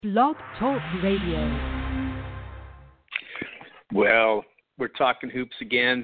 Blog Talk Radio. Well, we're talking hoops again.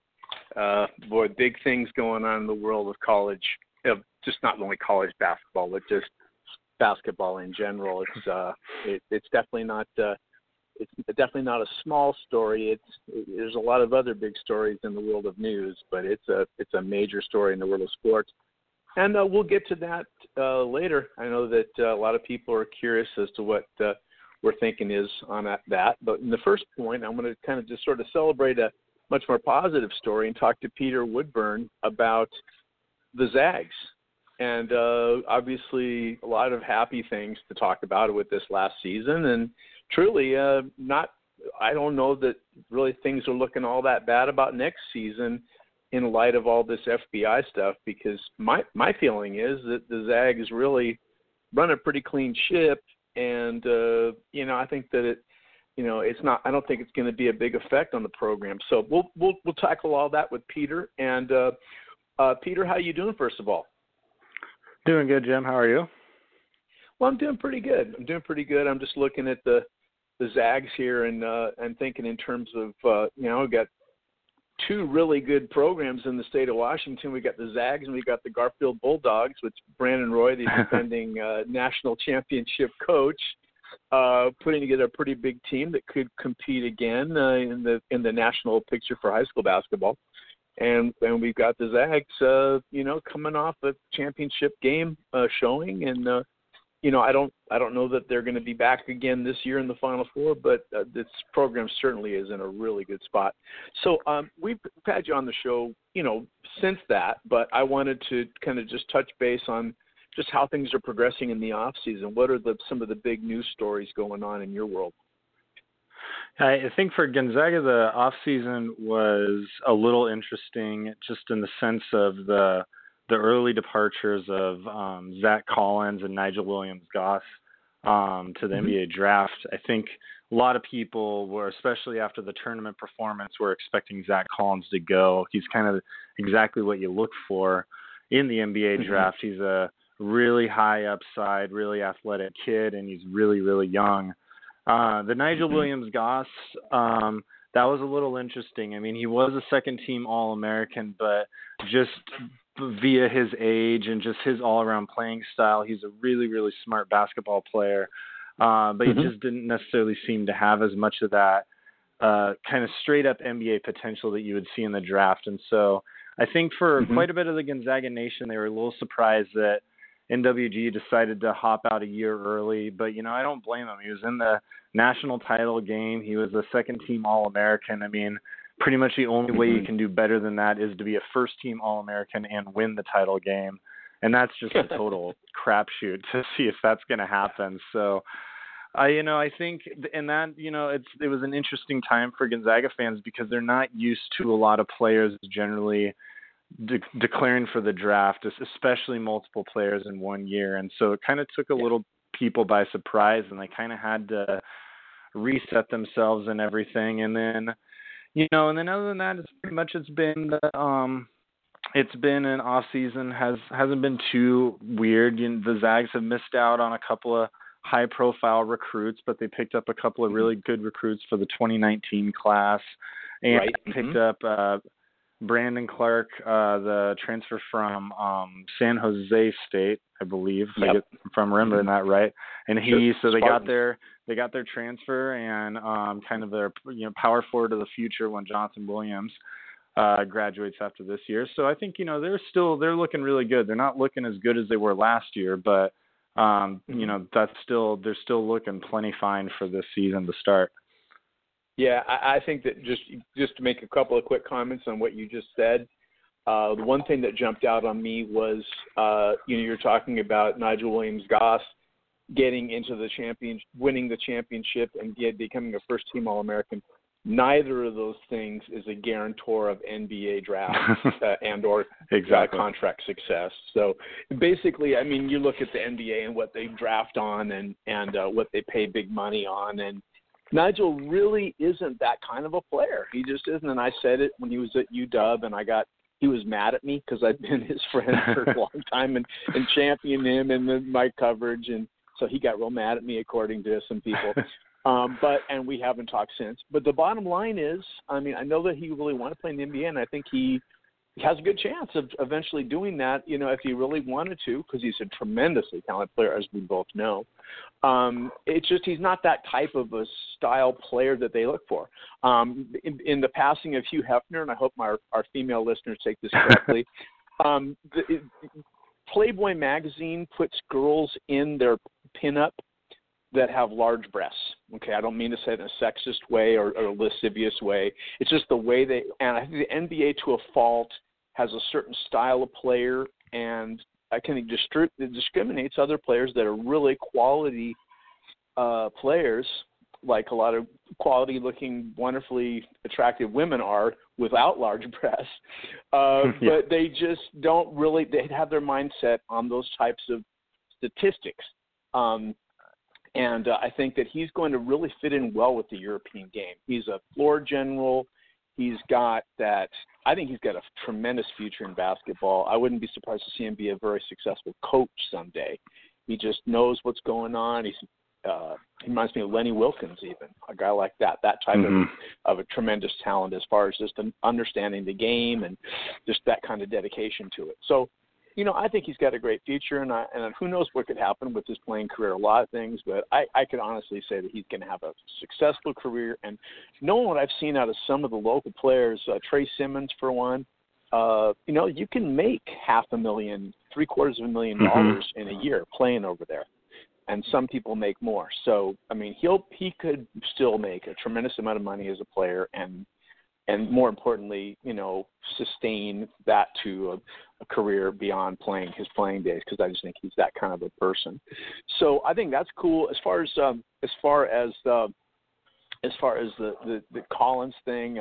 Boy, big things going on in the world of college. Just not only college basketball, but just basketball in general. It's definitely not. It's definitely not a small story. There's a lot of other big stories in the world of news, but it's a major story in the world of sports. And we'll get to that later. I know that a lot of people are curious as to what we're thinking is on that. But in the first point, I'm going to kind of just sort of celebrate a much more positive story and talk to Peter Woodburn about the Zags. And obviously a lot of happy things to talk about with this last season. And truly, I don't know that really things are looking all that bad about next season in light of all this FBI stuff, because my feeling is that the Zags really run a pretty clean ship, and I think that it's not. I don't think it's going to be a big effect on the program. So we'll tackle all that with Peter. And Peter, how you doing? First of all, doing good, Jim. How are you? Well, I'm doing pretty good. I'm just looking at the Zags here and thinking in terms of we've got two really good programs in the state of Washington. We got the Zags and we got the Garfield Bulldogs, with Brandon Roy, the defending national championship coach, putting together a pretty big team that could compete again in the national picture for high school basketball. And we've got the Zags, coming off a championship game showing, and I don't know that they're going to be back again this year in the Final Four, but this program certainly is in a really good spot. So we've had you on the show, since that, but I wanted to kind of just touch base on just how things are progressing in the off season. What are some of the big news stories going on in your world? I think for Gonzaga, the off season was a little interesting, just in the sense of the early departures of Zach Collins and Nigel Williams-Goss to the NBA draft. I think a lot of people were, especially after the tournament performance, were expecting Zach Collins to go. He's kind of exactly what you look for in the NBA draft. He's a really high upside, really athletic kid, and he's really, really young. The Nigel Williams-Goss, that was a little interesting. I mean, he was a second-team All-American, but just via his age and just his all-around playing style, he's a really, really smart basketball player. But he just didn't necessarily seem to have as much of that kind of straight-up NBA potential that you would see in the draft. And so I think for quite a bit of the Gonzaga Nation, they were a little surprised that NWG decided to hop out a year early. But, I don't blame him. He was in the national title game. He was a second-team All-American. I mean, pretty much the only way you can do better than that is to be a first-team All-American and win the title game. And that's just a total crapshoot to see if that's going to happen. So, I think in that, it was an interesting time for Gonzaga fans, because they're not used to a lot of players generally declaring for the draft, especially multiple players in 1 year. And so it kind of took a little people by surprise, and they kind of had to reset themselves and everything. And then, and then other than that, it's been an off season, hasn't been too weird. The Zags have missed out on a couple of high profile recruits, but they picked up a couple of really good recruits for the 2019 class, and picked up Brandon Clark, the transfer from San Jose State, I believe, if I'm remembering that right. And they got their transfer and kind of their power forward to the future when Jonathan Williams graduates after this year. So I think they're looking really good. They're not looking as good as they were last year, but they're still looking plenty fine for this season to start. Yeah, I think that just to make a couple of quick comments on what you just said, the one thing that jumped out on me was, you're talking about Nigel Williams-Goss getting into winning the championship and becoming a first-team All-American. Neither of those things is a guarantor of NBA draft and or contract success. So basically, I mean, you look at the NBA and what they draft on and what they pay big money on, and Nigel really isn't that kind of a player. He just isn't. And I said it when he was at UW, and he was mad at me because I'd been his friend for a long time and championed him in my coverage. And so he got real mad at me, according to some people. And we haven't talked since. But the bottom line is, I mean, I know that he really wanted to play in the NBA, and I think he has a good chance of eventually doing that, if he really wanted to, because he's a tremendously talented player, as we both know. It's just he's not that type of a style player that they look for. In the passing of Hugh Hefner, and I hope our female listeners take this correctly, Playboy magazine puts girls in their pinup that have large breasts. Okay, I don't mean to say it in a sexist way or a lascivious way. It's just the way and I think the NBA to a fault has a certain style of player, and I think it discriminates other players that are really quality players, like a lot of quality-looking, wonderfully attractive women are without large breasts. But they just don't really – they have their mindset on those types of statistics. And I think that he's going to really fit in well with the European game. He's a floor general. He's got that – I think he's got a tremendous future in basketball. I wouldn't be surprised to see him be a very successful coach someday. He just knows what's going on. He reminds me of Lenny Wilkins even, a guy like that type of a tremendous talent as far as just understanding the game and just that kind of dedication to it. So, I think he's got a great future, and who knows what could happen with his playing career, a lot of things, but I could honestly say that he's going to have a successful career. And knowing what I've seen out of some of the local players, Trey Simmons for one, you can make $500,000, $750,000 in a year playing over there, and some people make more. So, I mean, he could still make a tremendous amount of money as a player, and more importantly, sustain that to a career beyond his playing days, because I just think he's that kind of a person. So I think that's cool. As far as the Collins thing,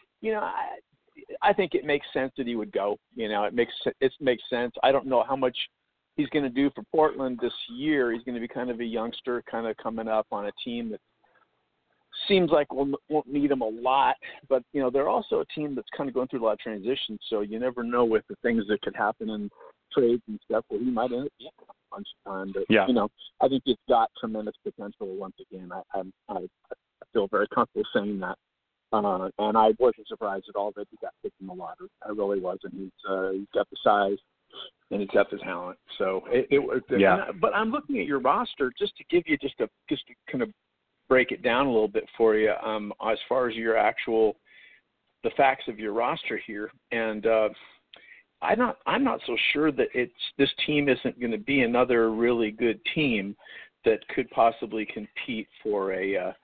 I think it makes sense that he would go. It makes sense. I don't know how much he's going to do for Portland this year. He's going to be kind of a youngster, kind of coming up on a team that seems like won't need him a lot, but they're also a team that's kind of going through a lot of transitions, so you never know with the things that could happen in trades and stuff where he might end up getting a bunch of time. But I think it's got tremendous potential. Once again, I feel very comfortable saying that, and I wasn't surprised at all that he got picked in the lottery. I really wasn't. He's got the size and he's got the talent. So but I'm looking at your roster just to give you just to kind of break it down a little bit for you, as far as the facts of your roster here, and I'm not so sure that this team isn't going to be another really good team that could possibly compete for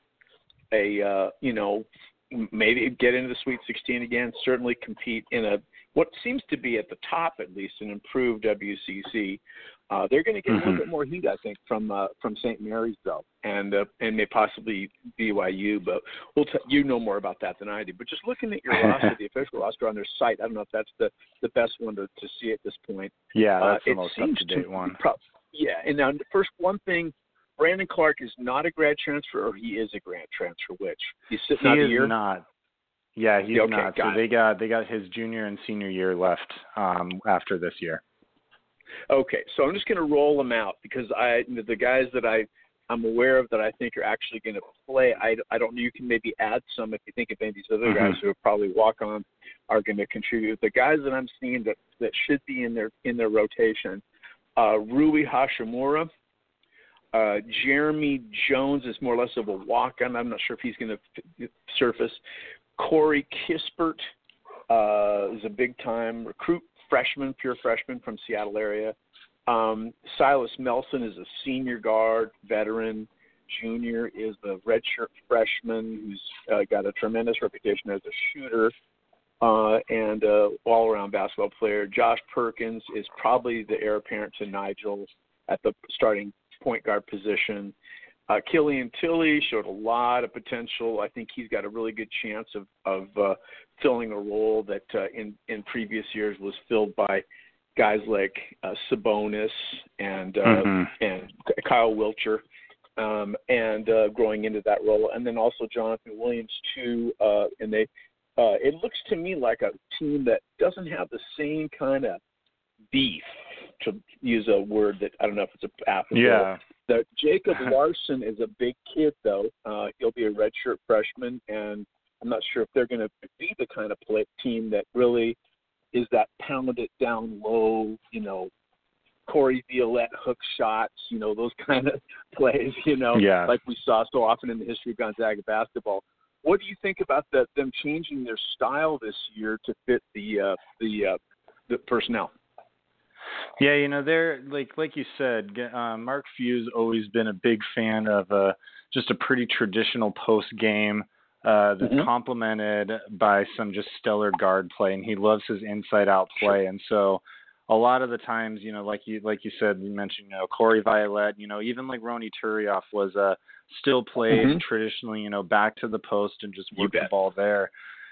maybe get into the Sweet 16 again. Certainly compete in what seems to be at the top, at least, an improved WCC. They're going to get a little bit more heat, I think, from St. Mary's, though, and may possibly BYU. But you know more about that than I do. But just looking at your roster, the official roster on their site, I don't know if that's the best one to see at this point. Yeah, that's the most up-to-date one. And now first one thing, Brandon Clark is not a grad transfer, or he is a grad transfer. Which he's sitting out a year? He is not. Yeah, he's not. So they got his junior and senior year left after this year. Okay, so I'm just going to roll them out because the guys that I'm aware of that I think are actually going to play, I don't know, you can maybe add some if you think of any of these other guys who will probably walk on are going to contribute. The guys that I'm seeing that should be in their rotation, Rui Hashimura, Jeremy Jones is more or less of a walk-on. I'm not sure if he's going to surface. Corey Kispert is a big-time recruit. Pure freshman from Seattle area. Silas Melson is a senior guard, veteran. Junior is the redshirt freshman who's got a tremendous reputation as a shooter and all-around basketball player. Josh Perkins is probably the heir apparent to Nigel at the starting point guard position. Killian Tilly showed a lot of potential. I think he's got a really good chance of filling a role that in previous years was filled by guys like Sabonis and Kyle Wilcher, and growing into that role, and then also Jonathan Williams too. And it looks to me like a team that doesn't have the same kind of beef to use a word that I don't know if it's applicable. Yeah. That Jacob Larson is a big kid, though. He'll be a redshirt freshman, and I'm not sure if they're going to be the kind of team that really is that pound it down low, Corey Violette hook shots, those kind of plays, like we saw so often in the history of Gonzaga basketball. What do you think about them changing their style this year to fit the personnel? Yeah, they're like you said, Mark Few's always been a big fan of just a pretty traditional post game that's complemented by some just stellar guard play, and he loves his inside out play. And so a lot of the times, like you said, you mentioned, Corey Violette, even like Ronny Turioff was still played traditionally, back to the post and just worked the ball there.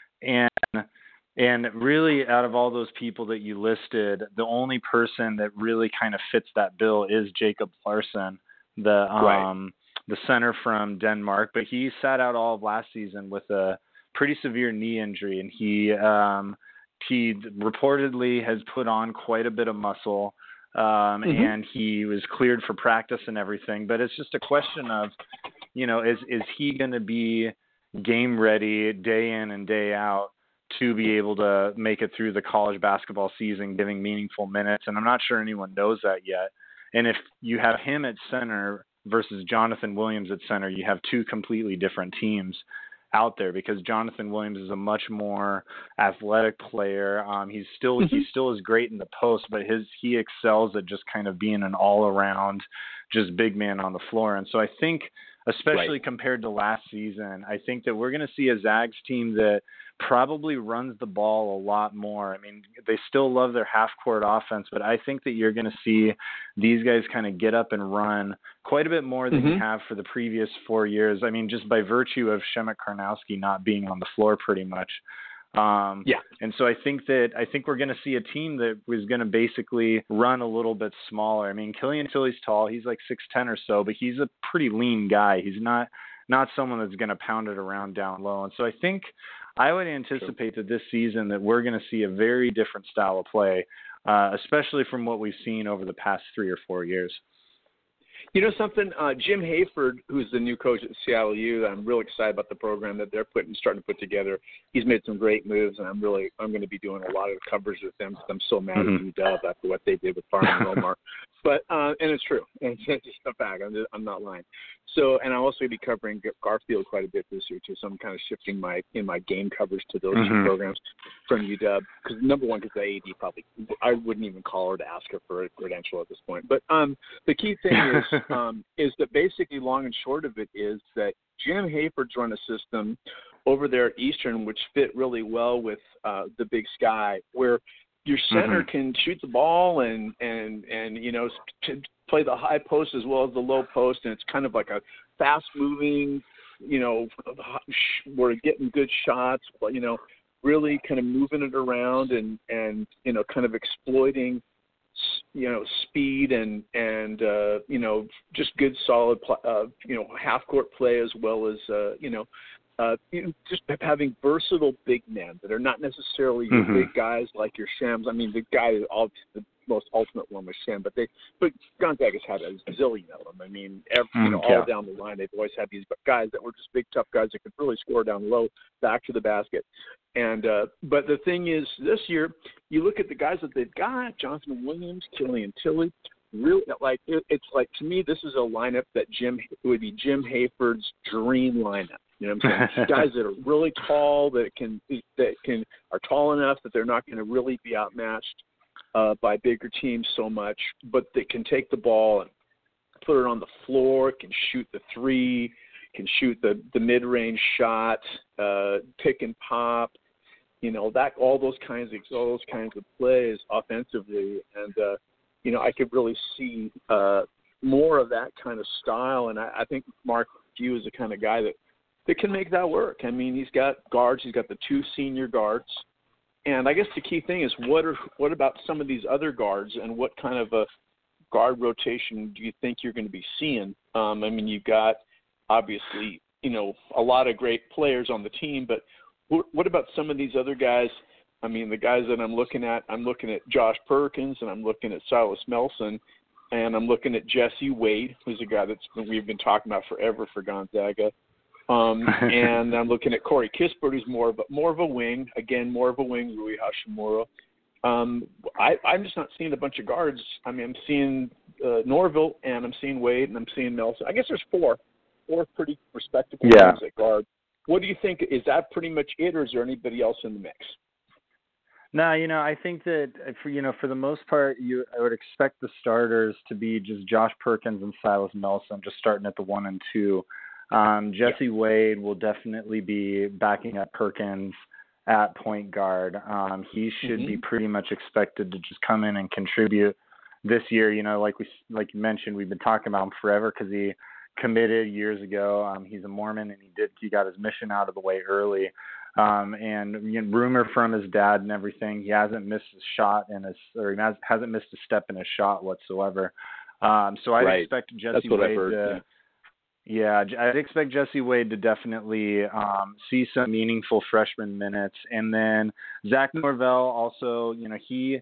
And really, out of all those people that you listed, the only person that really kind of fits that bill is Jacob Larson, the center from Denmark. But he sat out all of last season with a pretty severe knee injury, and he reportedly has put on quite a bit of muscle, and he was cleared for practice and everything. But it's just a question of, is he going to be game ready day in and day out to be able to make it through the college basketball season, giving meaningful minutes? And I'm not sure anyone knows that yet. And if you have him at center versus Jonathan Williams at center, you have two completely different teams out there, because Jonathan Williams is a much more athletic player. He's still is great in the post, but he excels at just kind of being an all-around just big man on the floor. And so I think, especially compared to last season, I think that we're going to see a Zags team that probably runs the ball a lot more. I mean, they still love their half-court offense, but I think that you're going to see these guys kind of get up and run quite a bit more than you have for the previous 4 years. I mean, just by virtue of Shemek Karnowski not being on the floor pretty much. And so I think we're going to see a team that was going to basically run a little bit smaller. I mean, Killian Tilly's tall. He's like 6'10" or so, but he's a pretty lean guy. He's not someone that's going to pound it around down low. And so I think I would anticipate that this season that we're going to see a very different style of play, especially from what we've seen over the past 3 or 4 years. You know something, Jim Hayford, who's the new coach at Seattle U, I'm really excited about the program that they're starting to put together. He's made some great moves, and I'm going to be doing a lot of coverage with them because I'm so mad at UW after what they did with Farman and Omar. But and it's true, and it's just a fact. I'm not lying. So, and I'll also be covering Garfield quite a bit this year too. So I'm kind of shifting my game coverage to those two programs from UW, because number one, because the AD probably I wouldn't even call her to ask her for a credential at this point. But the key thing is that basically, long and short of it, is that Jim Hayford's run a system over there at Eastern which fit really well with the Big Sky, where your center can shoot the ball and to play the high post as well as the low post, and it's kind of like a fast-moving, we're getting good shots, really kind of moving it around and kind of exploiting speed and just good solid half court play, as well as just having versatile big men that are not necessarily your big guys like your Shams. I mean, the guy is the most ultimate one was Sham, but Gonzaga's had a zillion of them. I mean, all down the line, they've always had these guys that were just big, tough guys that could really score down low, back to the basket. And but the thing is, this year, you look at the guys that they've got: Jonathan Williams, Killian Tilly. Really, it's like, to me, this is a lineup that would be Jim Hayford's dream lineup. You know what I'm saying? Guys that are really tall, that are tall enough that they're not going to really be outmatched by bigger teams so much, but they can take the ball and put it on the floor, can shoot the three, can shoot the mid-range shot, pick and pop, all those kinds of plays offensively, and I could really see more of that kind of style, and I think Mark Few is the kind of guy that can make that work. I mean, he's got guards. He's got the two senior guards. And I guess the key thing is, what about some of these other guards, and what kind of a guard rotation do you think you're going to be seeing? I mean, you've got, obviously, a lot of great players on the team, but what about some of these other guys I mean, the guys that I'm looking at Josh Perkins, and I'm looking at Silas Melson, and I'm looking at Jesse Wade, who's a guy we've been talking about forever for Gonzaga. And I'm looking at Corey Kispert, who's more of a wing. Again, more of a wing, Rui Hashimura. I'm just not seeing a bunch of guards. I mean, I'm seeing Norville, and I'm seeing Wade, and I'm seeing Nelson. I guess there's four pretty respectable guys at guard. What do you think? Is that pretty much it, or is there anybody else in the mix? No, I think that for the most part, I would expect the starters to be just Josh Perkins and Silas Melson, just starting at the 1 and 2. Jesse Wade will definitely be backing up Perkins at point guard. He should be pretty much expected to just come in and contribute this year. Like you mentioned, we've been talking about him forever because he committed years ago. He's a Mormon, and he got his mission out of the way early. And rumor from his dad and everything, he hasn't missed hasn't missed a step in his shot whatsoever. So I'd expect Jesse Wade to. Yeah, I'd expect Jesse Wade to definitely see some meaningful freshman minutes, and then Zach Norvell also. He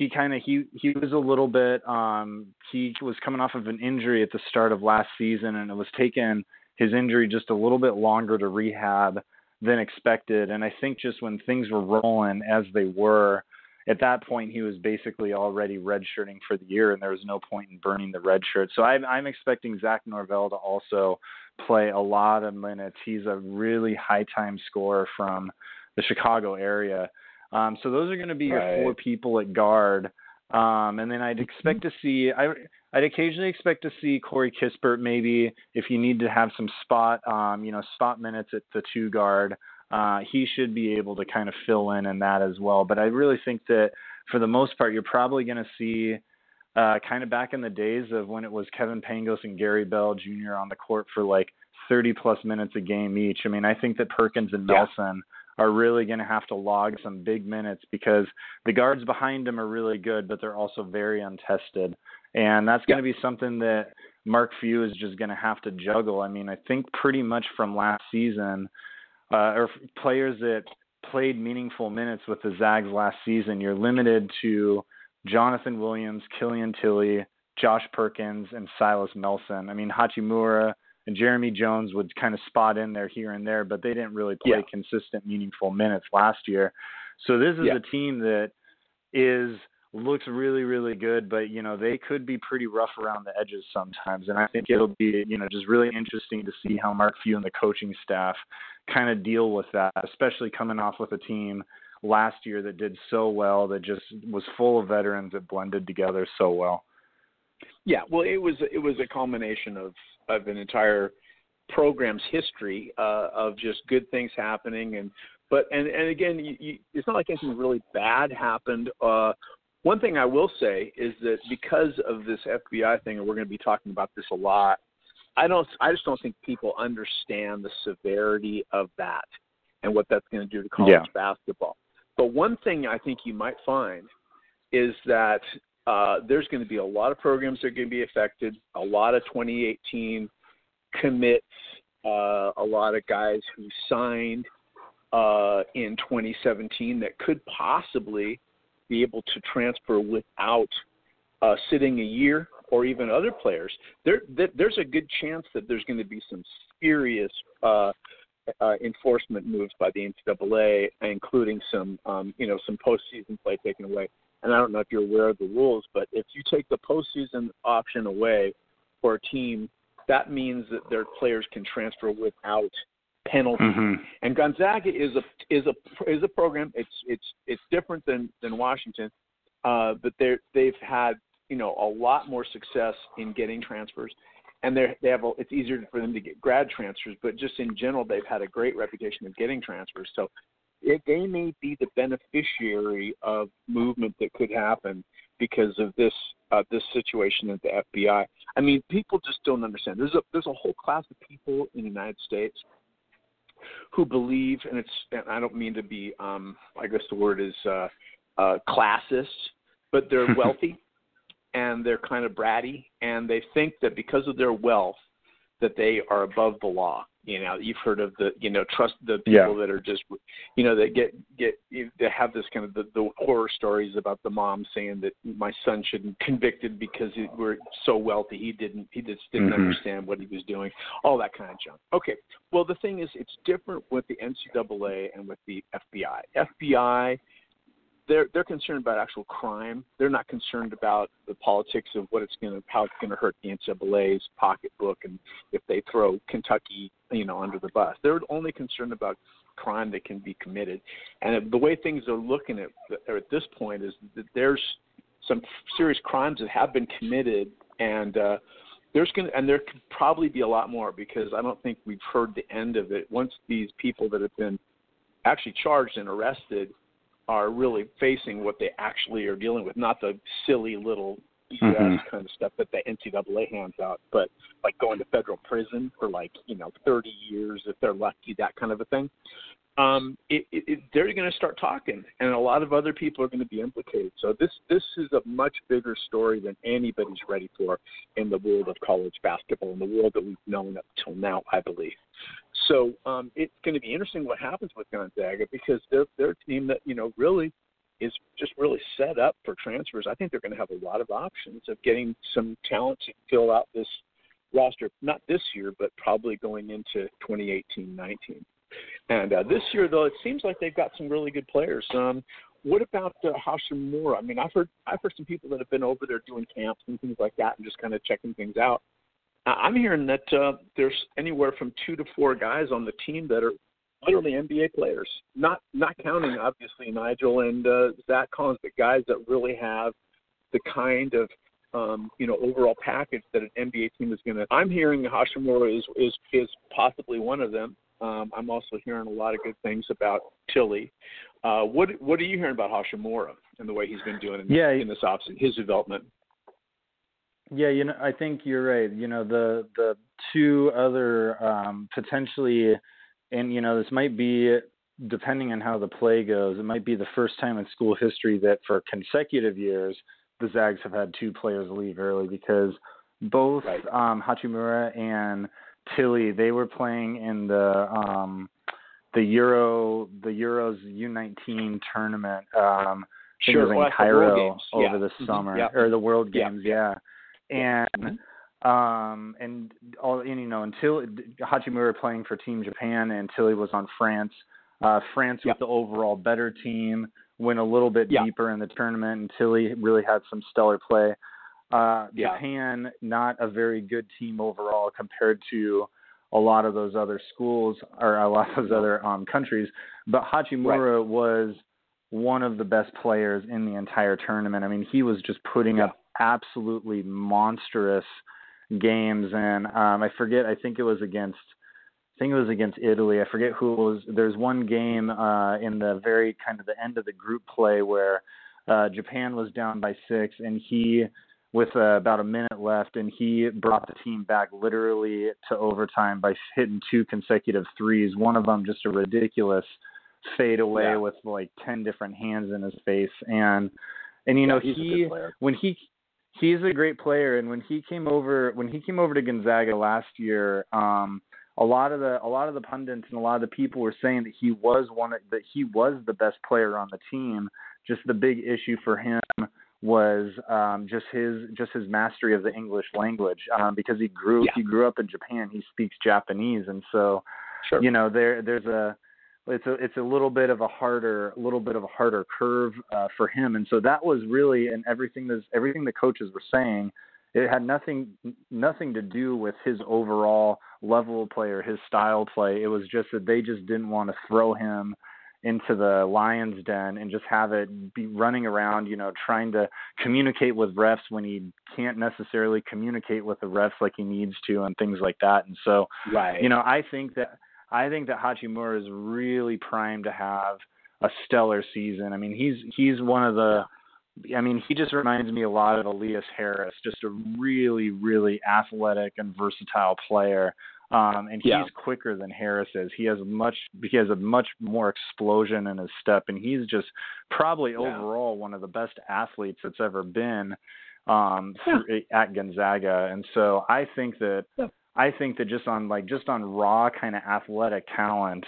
was a little bit. He was coming off of an injury at the start of last season, and it was taking his injury just a little bit longer to rehab than expected. And I think just when things were rolling as they were, at that point, he was basically already redshirting for the year, and there was no point in burning the red shirt. So I'm expecting Zach Norvell to also play a lot of minutes. He's a really high-time scorer from the Chicago area. So those are going to be your four people at guard. And then I'd expect to see I'd occasionally expect to see Corey Kispert maybe if you need to have some spot minutes at the 2 guard. He should be able to kind of fill in that as well. But I really think that for the most part, you're probably going to see kind of back in the days of when it was Kevin Pangos and Gary Bell Jr. on the court for like 30-plus minutes a game each. I mean, I think that Perkins and Nelson are really going to have to log some big minutes because the guards behind them are really good, but they're also very untested. And that's going to be something that Mark Few is just going to have to juggle. I mean, I think pretty much from last season, or players that played meaningful minutes with the Zags last season, you're limited to Jonathan Williams, Killian Tilly, Josh Perkins, and Silas Melson. I mean, Hachimura and Jeremy Jones would kind of spot in there here and there, but they didn't really play consistent, meaningful minutes last year. So this is a team that looks really, really good, but, they could be pretty rough around the edges sometimes. And I think it'll be, just really interesting to see how Mark Few and the coaching staff kind of deal with that, especially coming off with a team last year that did so well, that just was full of veterans that blended together so well. Yeah, well, it was a culmination of an entire program's history of just good things happening, and again, it's not like anything really bad happened. One thing I will say is that because of this FBI thing, and we're going to be talking about this a lot, I just don't think people understand the severity of that and what that's going to do to college basketball. But one thing I think you might find is that there's going to be a lot of programs that are going to be affected, a lot of 2018 commits, a lot of guys who signed in 2017 that could possibly be able to transfer without sitting a year, or even other players. There's a good chance that there's going to be some serious enforcement moves by the NCAA, including some postseason play taken away. And I don't know if you're aware of the rules, but if you take the postseason option away for a team, that means that their players can transfer without penalty. Mm-hmm. And Gonzaga is a program. It's different than Washington, but they've had a lot more success in getting transfers, and it's easier for them to get grad transfers. But just in general, they've had a great reputation of getting transfers. So they may be the beneficiary of movement that could happen because of this situation at the FBI. I mean, people just don't understand. There's a whole class of people in the United States who believe, and I don't mean to be, I guess the word is classist, but they're wealthy and they're kind of bratty, and they think that because of their wealth, that they are above the law. You've heard of trust the people that are just, that that have this kind of the horror stories about the mom saying that my son shouldn't be convicted because we're so wealthy. He just didn't understand what he was doing. All that kind of junk. Okay. Well, the thing is, it's different with the NCAA and with the FBI. FBI, they're concerned about actual crime. They're not concerned about the politics of how it's going to hurt the NCAA's pocketbook and if they throw Kentucky, under the bus. They're only concerned about crime that can be committed. And the way things are looking at this point is that there's some serious crimes that have been committed, and there could probably be a lot more, because I don't think we've heard the end of it. Once these people that have been actually charged and arrested are really facing what they actually are dealing with, not the silly little BS kind of stuff that the NCAA hands out, but like going to federal prison for 30 years if they're lucky, that kind of a thing. They're going to start talking, and a lot of other people are going to be implicated. So this is a much bigger story than anybody's ready for in the world of college basketball, in the world that we've known up till now, I believe. So it's going to be interesting what happens with Gonzaga, because they're a team that really is just really set up for transfers. I think they're going to have a lot of options of getting some talent to fill out this roster, not this year, but probably going into 2018-19. And this year, though, it seems like they've got some really good players. What about Hachimura? I mean, I've heard some people that have been over there doing camps and things like that and just kind of checking things out. I'm hearing that there's anywhere from 2 to 4 guys on the team that are literally NBA players, not counting, obviously, Nigel and Zach Collins, but guys that really have the kind of overall package that an NBA team is going to. I'm hearing Hachimura is possibly one of them. I'm also hearing a lot of good things about Tilly. What are you hearing about Hachimura and the way he's been doing in this offseason, his development? Yeah, I think you're right. The two other potentially, and this might be, depending on how the play goes, it might be the first time in school history that for consecutive years the Zags have had 2 players leave early, because both Hachimura and Tilly, they were playing in the Euros U19 tournament. I think it was in Cairo over the summer, or the World Games, and until Hachimura playing for Team Japan and Tilly was on France. France with the overall better team, went a little bit deeper in the tournament, and Tilly really had some stellar play. Japan, not a very good team overall compared to a lot of those other schools or a lot of those other countries. But Hachimura was one of the best players in the entire tournament. I mean, he was just putting up absolutely monstrous games. And I think it was against Italy. I forget who it was. There's one game in the very kind of the end of the group play where Japan was down by 6, and he, with about a minute left, and he brought the team back literally to overtime by hitting 2 consecutive threes. One of them just a ridiculous fade away with like 10 different hands in his face. And he's a great player. And when he came over to Gonzaga last year, a lot of the pundits and a lot of the people were saying that he was the best player on the team. Just the big issue for him was just his mastery of the English language, because he grew up in Japan. He speaks Japanese, and so it's a little bit of a harder curve for him. And so that was really, and everything the coaches were saying, it had nothing to do with his overall level of play or his style play. It was just that they just didn't want to throw him into the lion's den and just have it be running around, trying to communicate with refs when he can't necessarily communicate with the refs like he needs to, and things like that. And so, I think that Hachimura is really primed to have a stellar season. I mean, he's one of the, he just reminds me a lot of Elias Harris, just a really, really athletic and versatile player. And he's quicker than Harris is. He has a much more explosion in his step, and he's just probably overall one of the best athletes that's ever been at Gonzaga. And so I think that I think that just on raw kind of athletic talent,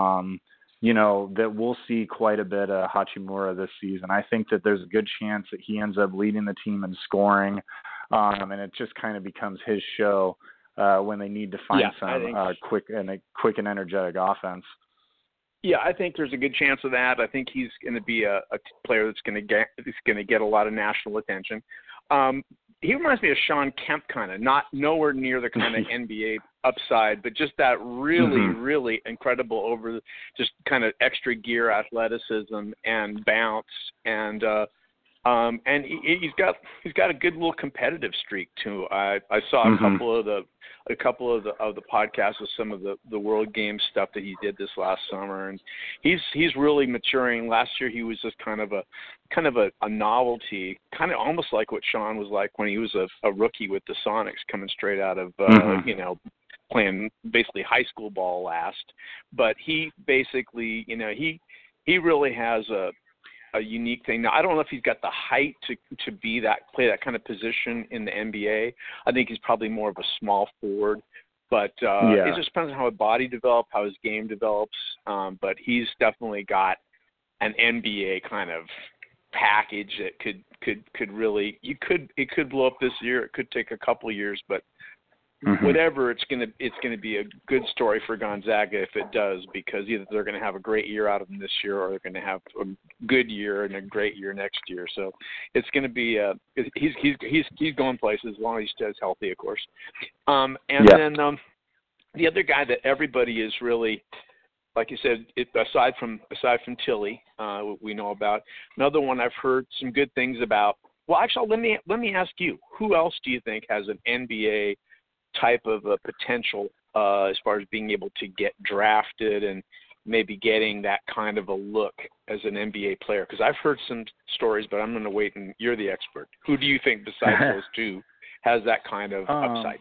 that we'll see quite a bit of Hachimura this season. I think that there's a good chance that he ends up leading the team in scoring, and it just kind of becomes his show when they need to find some quick and energetic offense. Yeah, I think there's a good chance of that. I think he's going to be a player that's going to get a lot of national attention. He reminds me of Sean Kemp, kind of, nowhere near the kind of NBA upside, but just that really incredible over just kind of extra gear athleticism and bounce, and he's got a good little competitive streak too. I saw a couple of the podcasts of some of the World Games stuff that he did this last summer, and he's really maturing. Last year he was just kind of a novelty, kind of almost like what Sean was like when he was a rookie with the Sonics, coming straight out of playing basically high school ball last. But he basically, he really has a unique thing. Now, I don't know if he's got the height to play that kind of position in the NBA. I think he's probably more of a small forward, but it just depends on how his body develops, how his game develops. But he's definitely got an NBA kind of package that could really, it could blow up this year. It could take a couple of years, but whatever, it's gonna be a good story for Gonzaga if it does, because either they're gonna have a great year out of him this year, or they're gonna have a good year and a great year next year. So it's gonna be he's going places as long as he stays healthy, of course. Then the other guy that everybody is really, like you said, aside from Tilly, we know about. Another one I've heard some good things about. Well, actually, let me ask you, who else do you think has an NBA type of a potential as far as being able to get drafted and maybe getting that kind of a look as an NBA player? Because I've heard some stories, but I'm going to wait, and you're the expert. Who do you think besides those two has that kind of upside?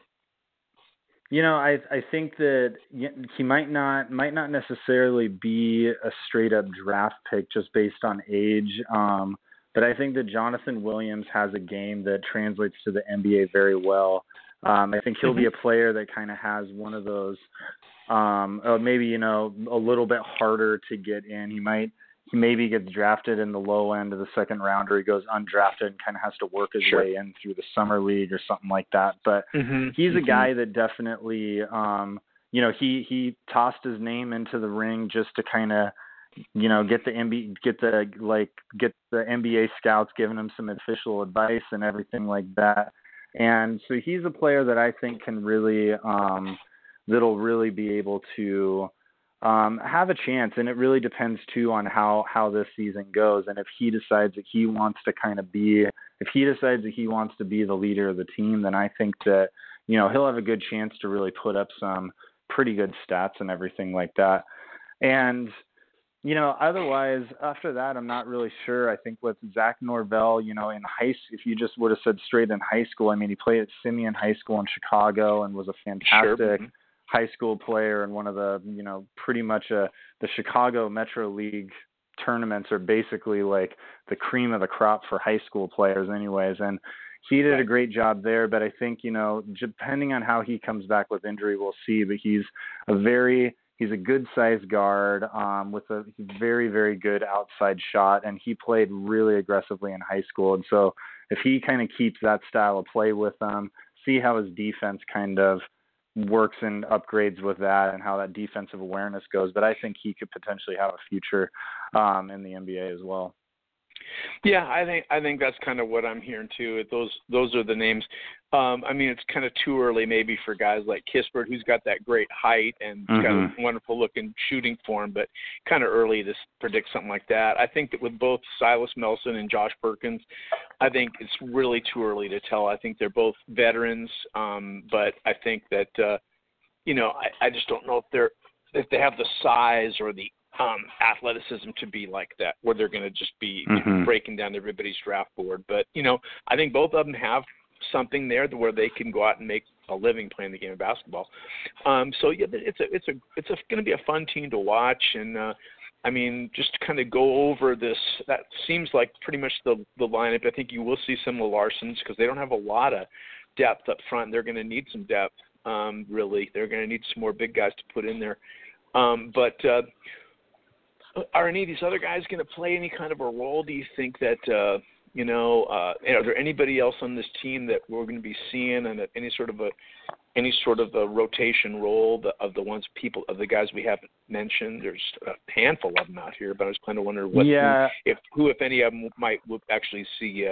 I think that he might not necessarily be a straight up draft pick just based on age. But I think that Jonathan Williams has a game that translates to the NBA very well. I think he'll be a player that kind of has one of those, maybe, a little bit harder to get in. He maybe gets drafted in the low end of the second round, or he goes undrafted and kind of has to work his way in through the summer league or something like that. But he's a guy that definitely, he tossed his name into the ring just to kind of, get the NBA scouts giving him some official advice and everything like that. And so he's a player that I think can really, that'll really be able to have a chance. And it really depends too on how this season goes. And if he decides that he wants to be the leader of the team, then I think that, he'll have a good chance to really put up some pretty good stats and everything like that. And, otherwise, after that, I'm not really sure. I think with Zach Norvell, in if you just would have said straight in high school, I mean, he played at Simeon High School in Chicago and was a fantastic high school player, and one of the, pretty much the Chicago Metro League tournaments are basically like the cream of the crop for high school players anyways. And he did a great job there, but I think, depending on how he comes back with injury, we'll see. But he's a good-sized guard with a very, very good outside shot, and he played really aggressively in high school. And so if he kind of keeps that style of play with them, see how his defense kind of works and upgrades with that and how that defensive awareness goes. But I think he could potentially have a future in the NBA as well. Yeah, I think that's kind of what I'm hearing too. Those are the names. I mean, it's kind of too early maybe for guys like Kispert, who's got that great height and got a wonderful looking shooting form, but kind of early to predict something like that. I think that with both Silas Melson and Josh Perkins, I think it's really too early to tell. I think they're both veterans, but I think that I just don't know if they have the size or the athleticism to be like that, where they're going to just be breaking down everybody's draft board. But I think both of them have something there where they can go out and make a living playing the game of basketball. So yeah, it's going to be a fun team to watch. And I mean, just to kind of go over this, that seems like pretty much the lineup. I think you will see some of the Larsons because they don't have a lot of depth up front. They're going to need some depth. really. They're going to need some more big guys to put in there. But are any of these other guys going to play any kind of a role? Do you think that, are there anybody else on this team that we're going to be seeing in any sort of a rotation role of the guys we haven't mentioned? There's a handful of them out here, but I was kind of wondering who, if any of them, would actually see,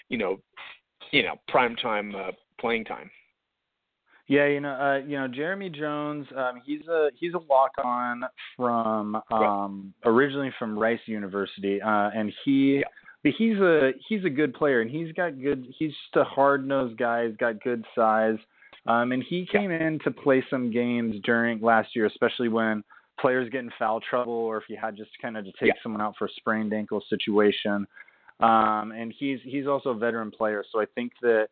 prime time playing time. Yeah, Jeremy Jones, he's a walk-on from originally from Rice University, and he's a good player, and he's just a hard-nosed guy. He's got good size, and he came in to play some games during last year, especially when players get in foul trouble or if you had just kind of to take someone out for a sprained ankle situation. And he's also a veteran player, so I think that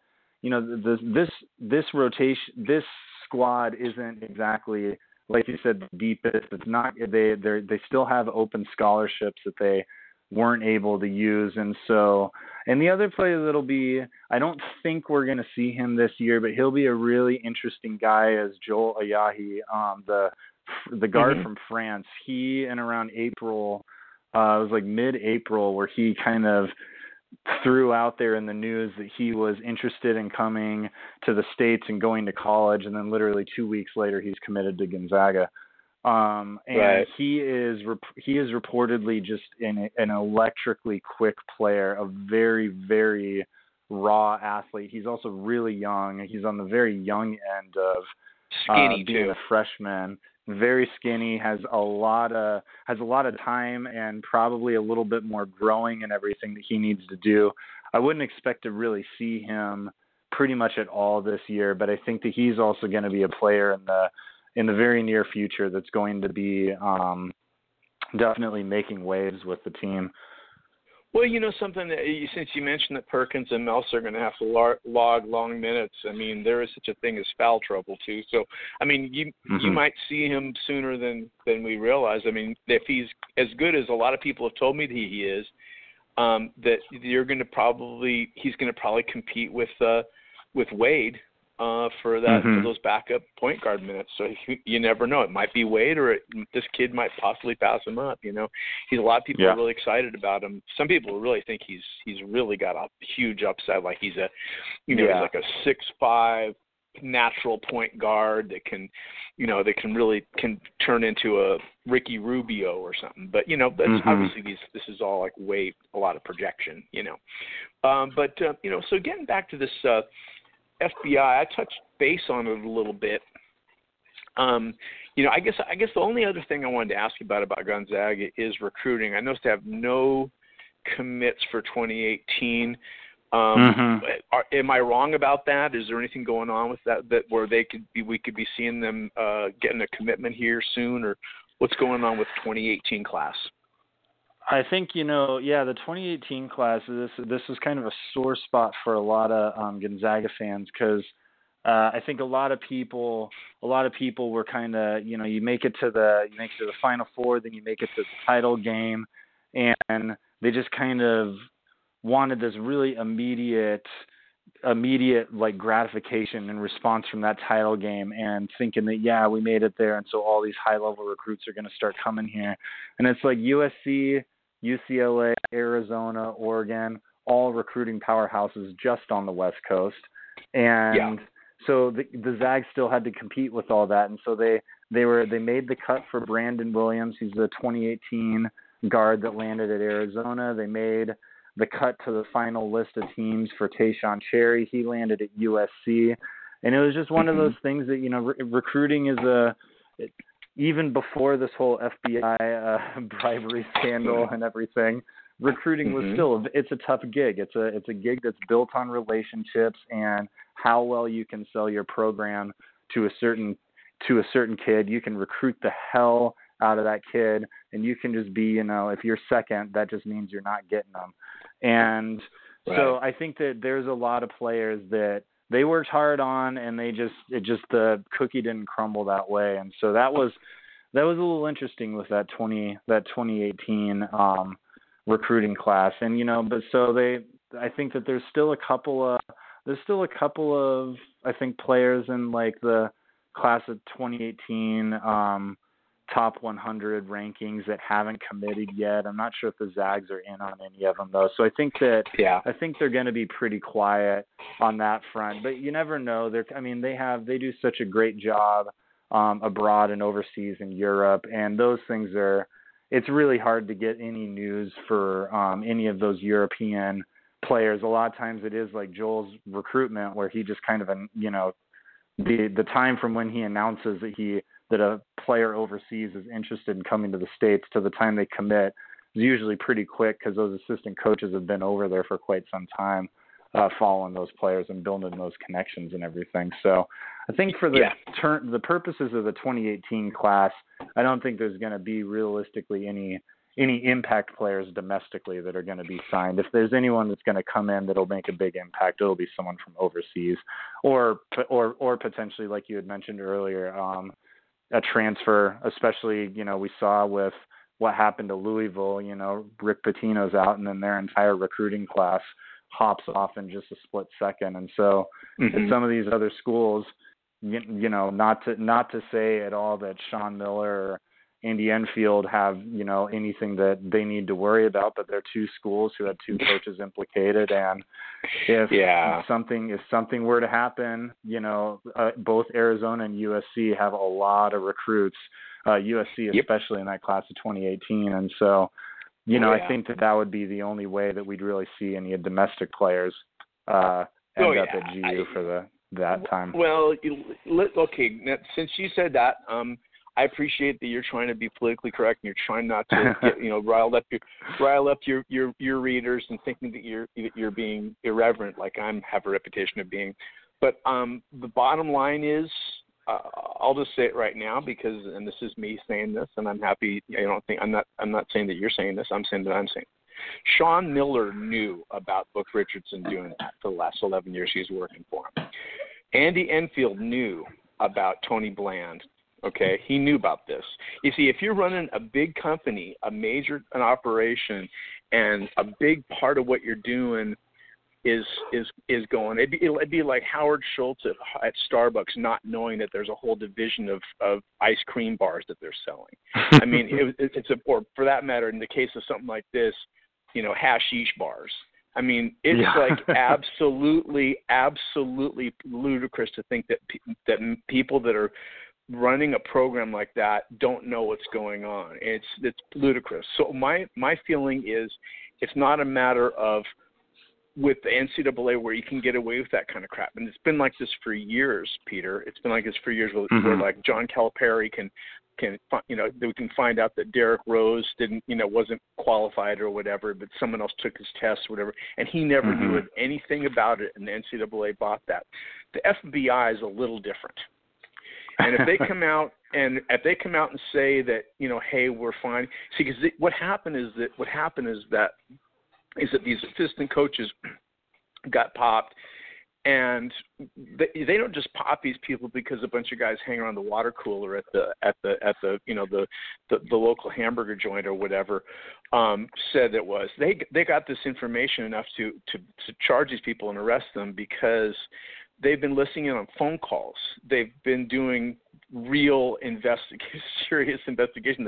this rotation, this squad isn't exactly, like you said, the deepest. It's not. They still have open scholarships that they weren't able to use, and the other player that'll be, I don't think we're going to see him this year, but he'll be a really interesting guy as Joel Ayahi, the guard from France. He in around April, it was like mid-April, where he kind of threw out there in the news that he was interested in coming to the States and going to college, and then literally 2 weeks later he's committed to Gonzaga. And he is reportedly just an electrically quick player, a very, very raw athlete. He's also really young. He's on the very young end of being a freshman. Very skinny, has a lot of time and probably a little bit more growing and everything that he needs to do. I wouldn't expect to really see him pretty much at all this year, but I think that he's also going to be a player in the very near future that's going to be definitely making waves with the team. Well, something that since you mentioned that Perkins and Melser are going to have to log long minutes, I mean, there is such a thing as foul trouble too. So, I mean, you might see him sooner than we realize. I mean, if he's as good as a lot of people have told me that he is, that he's going to probably compete with Wade for those backup point guard minutes. So you never know. It might be Wade, or this kid might possibly pass him up. He's a lot of people are really excited about him. Some people really think he's really got a huge upside. Like he's he's like a 6'5" natural point guard that can turn into a Ricky Rubio or something. But that's obviously this is all like a lot of projection. So getting back to this. FBI, I touched base on it a little bit. I guess the only other thing I wanted to ask you about Gonzaga is recruiting. I noticed they have no commits for 2018. Am I wrong about that? Is there anything going on with that where we could be seeing them getting a commitment here soon, or what's going on with 2018 class? I think, the 2018 class, this was kind of a sore spot for a lot of Gonzaga fans, because I think a lot of people were kind of, you make it to the Final Four, then you make it to the title game, and they just kind of wanted this really immediate like gratification and response from that title game, and thinking that we made it there, and so all these high level recruits are going to start coming here. And it's like USC, UCLA, Arizona, Oregon, all recruiting powerhouses just on the West Coast. And so the Zags still had to compete with all that. And so they made the cut for Brandon Williams. He's the 2018 guard that landed at Arizona. They made the cut to the final list of teams for Tayshaun Cherry. He landed at USC. And it was just one of those things that, recruiting is even before this whole FBI bribery scandal and everything, recruiting was still, it's a tough gig. It's a gig that's built on relationships and how well you can sell your program to a certain kid. You can recruit the hell out of that kid, and you can just be, if you're second, that just means you're not getting them. And so I think that there's a lot of players that they worked hard on, and the cookie didn't crumble that way. And so that was a little interesting with that 2018 recruiting class. And I think that there's still a couple of I think players in like the class of 2018 top 100 rankings that haven't committed yet. I'm not sure if the Zags are in on any of them though. So I think they're going to be pretty quiet on that front. But you never know. They do such a great job abroad and overseas in Europe, and those things it's really hard to get any news for any of those European players. A lot of times it is like Joel's recruitment, where he just kind of, the time from when he announces that a player overseas is interested in coming to the States to the time they commit is usually pretty quick, because those assistant coaches have been over there for quite some time, following those players and building those connections and everything. So I think for the purposes of the 2018 class, I don't think there's going to be realistically any impact players domestically that are going to be signed. If there's anyone that's going to come in that'll make a big impact, it'll be someone from overseas, or potentially, like you had mentioned earlier, a transfer. Especially, we saw with what happened to Louisville. Rick Pitino's out, and then their entire recruiting class hops off in just a split second. And so, at some of these other schools, not to say at all that Sean Miller or Andy Enfield have, anything that they need to worry about, but they're two schools who had two coaches implicated. And if something were to happen, both Arizona and USC have a lot of recruits, USC especially in that class of 2018. And so, I think that would be the only way that we'd really see any domestic players end up at GU for that time. Well, okay, now, since you said that, I appreciate that you're trying to be politically correct and you're trying not to get, rile up your readers and thinking that you're being irreverent, like I have a reputation of being. But the bottom line is, I'll just say it right now, and this is me saying this, and I'm happy. I'm not saying that you're saying this. I'm saying that I'm saying it. Sean Miller knew about Book Richardson doing that for the last 11 years he was working for him. Andy Enfield knew about Tony Bland. Okay, he knew about this. You see, if you're running a big company, an operation, and a big part of what you're doing is going, it'd be like Howard Schultz at Starbucks not knowing that there's a whole division of ice cream bars that they're selling. I mean, or for that matter, in the case of something like this, hashish bars. I mean, it's like absolutely ludicrous to think that people that are running a program like that don't know what's going on. It's ludicrous. So my feeling is, it's not a matter of with the NCAA where you can get away with that kind of crap. And it's been like this for years, Peter. It's been like this for years where like John Calipari can we can find out that Derrick Rose wasn't qualified or whatever, but someone else took his test or whatever, and he never knew anything about it, and the NCAA bought that. The FBI is a little different. And if they come out and say that, hey, we're fine. See, because what happened is that these assistant coaches got popped, and they don't just pop these people because a bunch of guys hang around the water cooler at the local hamburger joint or whatever said it was. They got this information enough to charge these people and arrest them because they've been listening in on phone calls. They've been doing real serious investigation.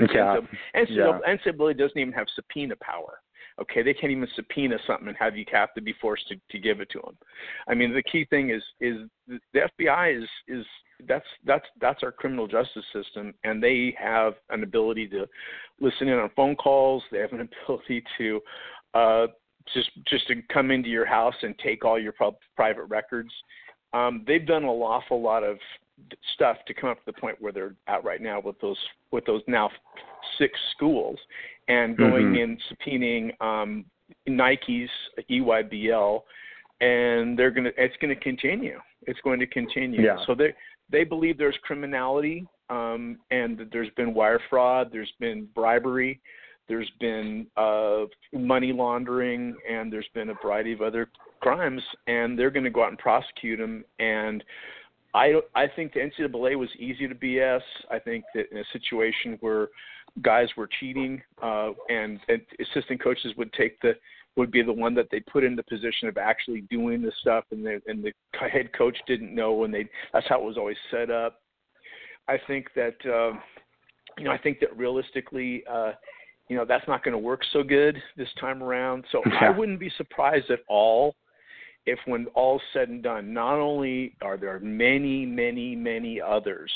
NCAA doesn't even have subpoena power. Okay, they can't even subpoena something and you have to be forced to give it to them. I mean, the key thing is the FBI is that's our criminal justice system, and they have an ability to listen in on phone calls. They have an ability to just to come into your house and take all your private records. They've done an awful lot of stuff to come up to the point where they're at right now with those now 6 schools, and going in subpoenaing Nike's EYBL, and it's going to continue. It's going to continue. Yeah. So they believe there's criminality, and that there's been wire fraud, there's been bribery, there's been money laundering, and there's been a variety of other crimes, and they're going to go out and prosecute them. And I think the NCAA was easy to BS. I think that in a situation where guys were cheating, and assistant coaches would be the one that they put in the position of actually doing the stuff, and the head coach didn't know, and that's how it was always set up. I think that I think that realistically, that's not going to work so good this time around. So I wouldn't be surprised at all if, when all's said and done, not only are there many, many, many others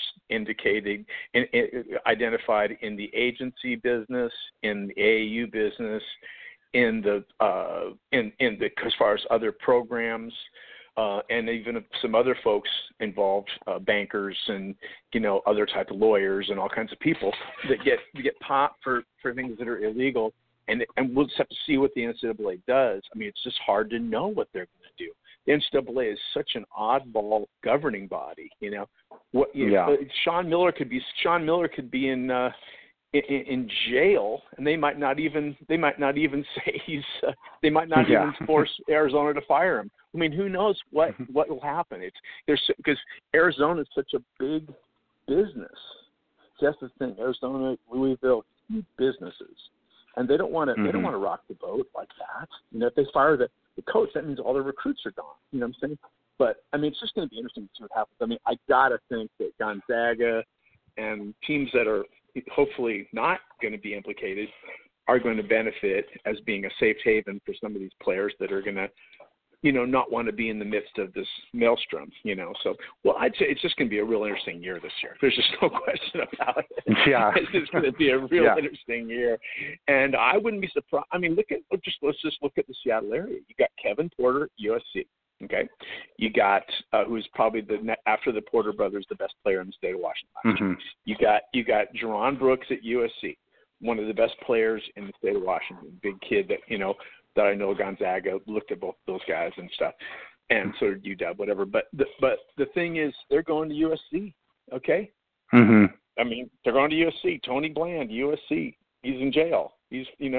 identified in the agency business, in the AAU business, in the as far as other programs, and even some other folks involved, bankers and other type of lawyers and all kinds of people that get popped for things that are illegal, and we'll just have to see what the NCAA does. I mean, it's just hard to know what they're going to do. The NCAA is such an oddball governing body. Sean Miller could be in jail, and they might not even say they might not even force Arizona to fire him. I mean, who knows what will happen? Because Arizona is such a big business. That's the thing. Arizona, Louisville, huge businesses, and they don't want to they don't want to rock the boat like that. If they fire the coach, that means all the recruits are gone. You know what I'm saying? But I mean, it's just going to be interesting to see what happens. I mean, I gotta think that Gonzaga and teams that are hopefully not going to be implicated are going to benefit as being a safe haven for some of these players that are going to, not want to be in the midst of this maelstrom, So, I'd say it's just going to be a real interesting year this year. There's just no question about it. Yeah. It's just going to be a real interesting year. And I wouldn't be surprised. I mean, let's just look at the Seattle area. You got Kevin Porter, USC. Okay. You got, who's probably after the Porter brothers, the best player in the state of Washington. You got Jerron Brooks at USC, one of the best players in the state of Washington, big kid that, that I know Gonzaga looked at both those guys and stuff, and so did UW, whatever. But the thing is, they're going to USC, okay? I mean, they're going to USC. Tony Bland, USC. He's in jail. He's he's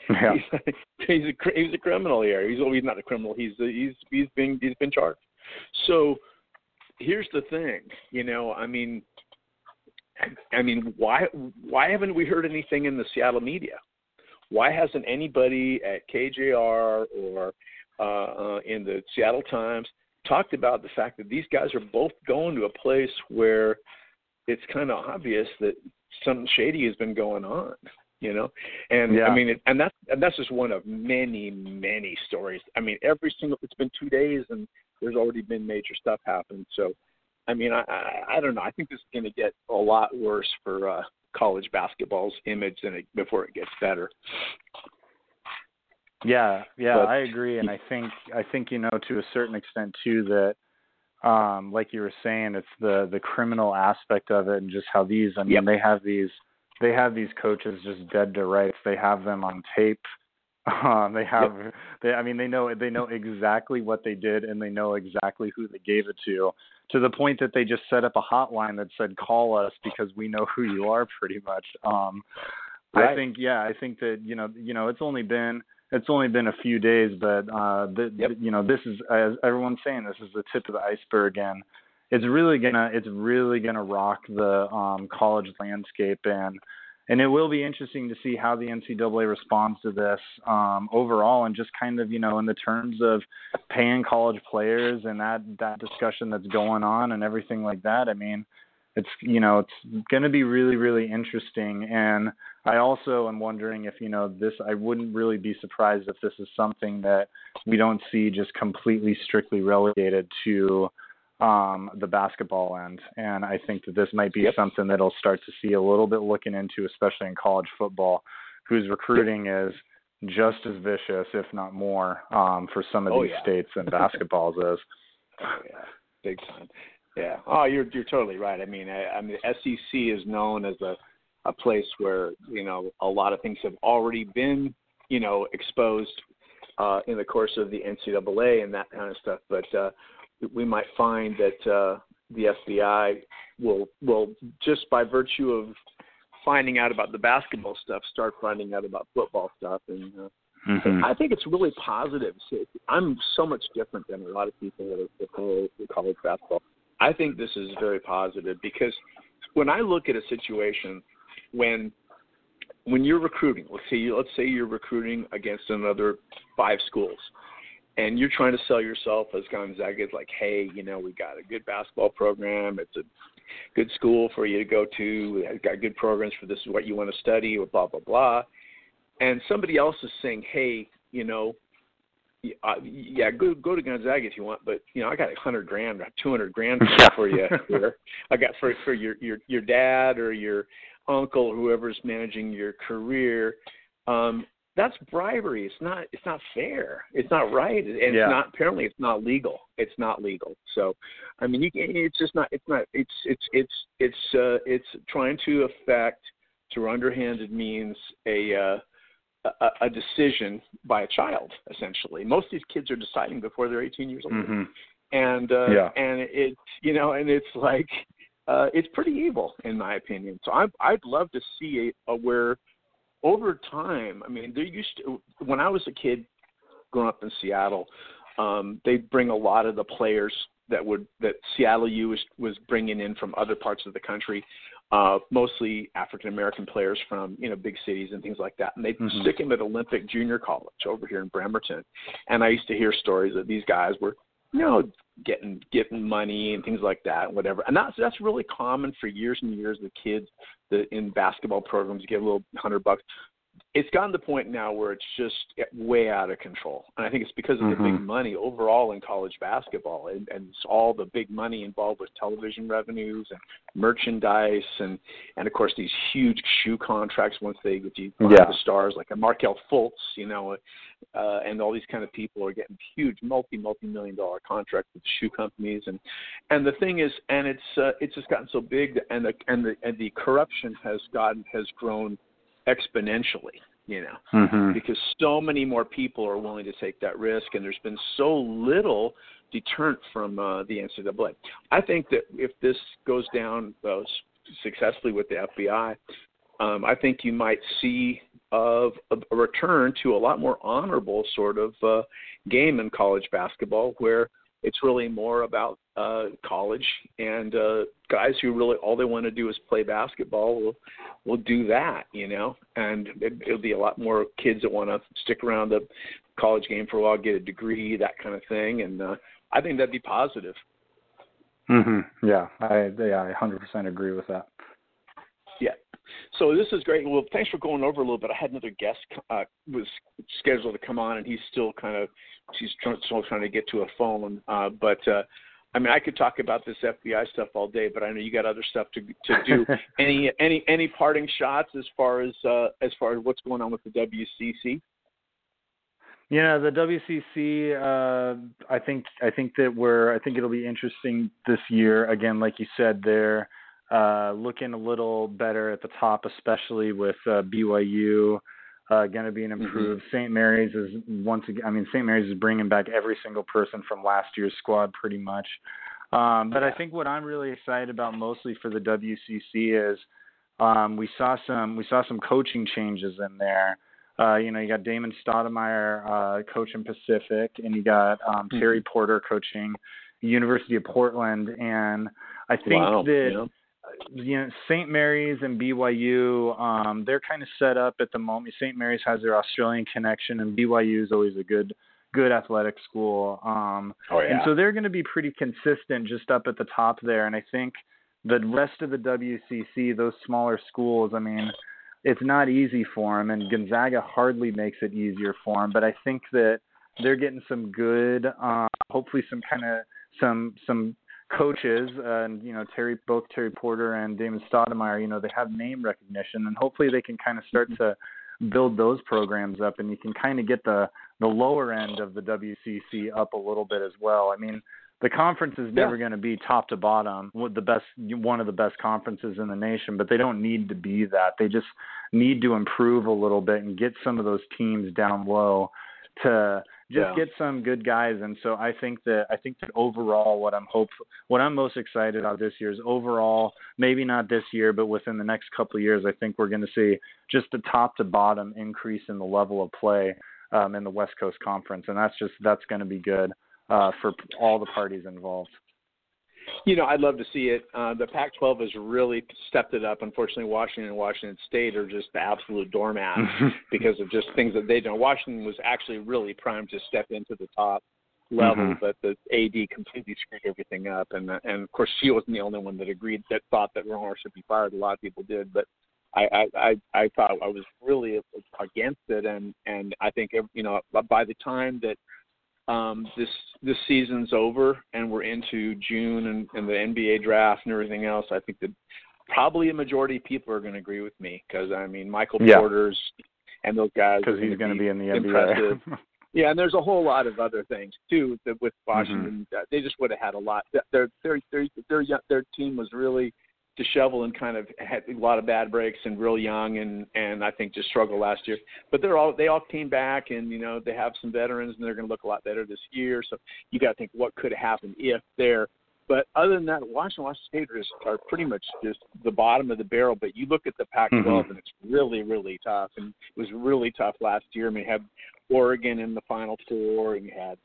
a criminal here. He's not a criminal. He's been charged. So here's the thing, I mean, why haven't we heard anything in the Seattle media? Why hasn't anybody at KJR or in the Seattle Times talked about the fact that these guys are both going to a place where it's kind of obvious that something shady has been going on, And I mean, and that's just one of many, many stories. I mean, it's been 2 days and there's already been major stuff happen. So, I mean, I don't know. I think this is going to get a lot worse for college basketball's image before it gets better. Yeah, but I agree, and I think to a certain extent too that, like you were saying, it's the criminal aspect of it, and just how they have these coaches just dead to rights. They have them on tape. They know exactly what they did, and they know exactly who they gave it to the point that they just set up a hotline that said, call us because we know who you are, pretty much. Right. I think that, it's only been a few days, but this is, as everyone's saying, this is the tip of the iceberg, and it's really gonna rock the college landscape, and it will be interesting to see how the NCAA responds to this overall, and just kind of, in the terms of paying college players and that discussion that's going on and everything like that. I mean, it's going to be really, really interesting. And I also am wondering if, I wouldn't really be surprised if this is something that we don't see just completely strictly relegated to the basketball end. And I think that this might be something that I'll start to see a little bit looking into, especially in college football, whose recruiting is just as vicious, if not more, for some of these states than basketball's is. Oh, yeah, big time. Yeah. Oh, you're totally right. I mean, the SEC is known as a place where, a lot of things have already been, exposed in the course of the NCAA and that kind of stuff. But we might find that the FBI will just by virtue of finding out about the basketball stuff, start finding out about football stuff. And I think it's really positive. I'm so much different than a lot of people that follow college basketball. I think this is very positive because when I look at a situation when you're recruiting, let's say you're recruiting against another 5 schools, and you're trying to sell yourself as Gonzaga, it's like, hey, we got a good basketball program. It's good school for you to go to. I've got good programs for this is what you want to study, or blah, blah, blah. And somebody else is saying, hey, yeah, go to Gonzaga if you want, but I got $100,000, $200,000 for you here. I got for your dad or your uncle, or whoever's managing your career. That's bribery. It's not fair. It's not right, and apparently it's not legal. It's not legal. So, I mean, it's just not. It's not. It's trying to affect through underhanded means a decision by a child, essentially. Most of these kids are deciding before they're 18 years old. Mm-hmm. And it's, and it's like, it's pretty evil in my opinion. So I'd love to see where over time, I mean, there used to, when I was a kid growing up in Seattle, they'd bring a lot of the players that Seattle U was bringing in from other parts of the country, mostly African-American players from, big cities and things like that. And they'd stick them at Olympic Junior College over here in Bremerton. And I used to hear stories that these guys were, getting money and things like that and whatever. And that's really common for years and years. The kids in basketball programs get a little $100. It's gotten to the point now where it's just way out of control. And I think it's because of the big money overall in college basketball and it's all the big money involved with television revenues and merchandise and of course, these huge shoe contracts once they get the stars like a Markelle Fultz, and all these kind of people are getting huge multi-million dollar contracts with shoe companies. And the thing is, and it's just gotten so big and the corruption has grown exponentially, because so many more people are willing to take that risk, and there's been so little deterrent from the NCAA. I think that if this goes down successfully with the FBI, I think you might see a return to a lot more honorable sort of game in college basketball, where it's really more about college and guys who really all they want to do is play basketball will do that, and it'll be a lot more kids that want to stick around the college game for a while, get a degree, that kind of thing. And I think that'd be positive. Mm-hmm. Yeah, I 100% agree with that. Yeah. So this is great. Well, thanks for going over a little bit. I had another guest was scheduled to come on, and he's still still trying to get to a phone. But I mean, I could talk about this FBI stuff all day, but I know you got other stuff to do. Any parting shots as far as what's going on with the WCC? Yeah, the WCC. I think it'll be interesting this year. Again, like you said, they're looking a little better at the top, especially with BYU going to be an improved. St. Mary's is St. Mary's is bringing back every single person from last year's squad pretty much. But I think what I'm really excited about mostly for the WCC is we saw some coaching changes in there. You got Damon Stoudemire coaching Pacific, and you got Terry Porter coaching University of Portland, and I think St. Mary's and BYU, they're kind of set up at the moment. St. Mary's has their Australian connection, and BYU is always a good athletic school. And so they're going to be pretty consistent just up at the top there. And I think the rest of the WCC, those smaller schools, I mean, it's not easy for them, and Gonzaga hardly makes it easier for them. But I think that they're getting some good, hopefully some coaches, and both Terry Porter and Damon Stoudemire, they have name recognition, and hopefully they can kind of start to build those programs up, and you can kind of get the lower end of the WCC up a little bit as well. I mean, the conference is never going to be top to bottom one of the best conferences in the nation, but they don't need to be that. They just need to improve a little bit and get some of those teams down low to just get some good guys. And so I think that overall what I'm most excited about this year is overall, maybe not this year, but within the next couple of years, I think we're going to see just a top to bottom increase in the level of play in the West Coast Conference. And that's going to be good for all the parties involved. I'd love to see it. The Pac-12 has really stepped it up. Unfortunately, Washington and Washington State are just the absolute doormats because of just things that they do. Washington was actually really primed to step into the top, level, but the AD completely screwed everything up. And of course, she wasn't the only one that thought that Rohr should be fired. A lot of people did, but I thought I was really against it. And I think, by the time that this season's over and we're into June and the NBA draft and everything else, I think that probably a majority of people are going to agree with me, because Michael Porter's and those guys, because he's going to be in the impressive. NBA. Yeah, and there's a whole lot of other things too that with Washington. They just would have had a lot. Their team was really disheveled and kind of had a lot of bad breaks and real young, and I think just struggled last year. But they all came back, and they have some veterans, and they're going to look a lot better this year. So you got to think what could have happened if they're. But other than that, Washington State are pretty much just the bottom of the barrel. But you look at the Pac-12, and it's really, really tough. And it was really tough last year. I mean, you had Oregon in the Final Four, and you had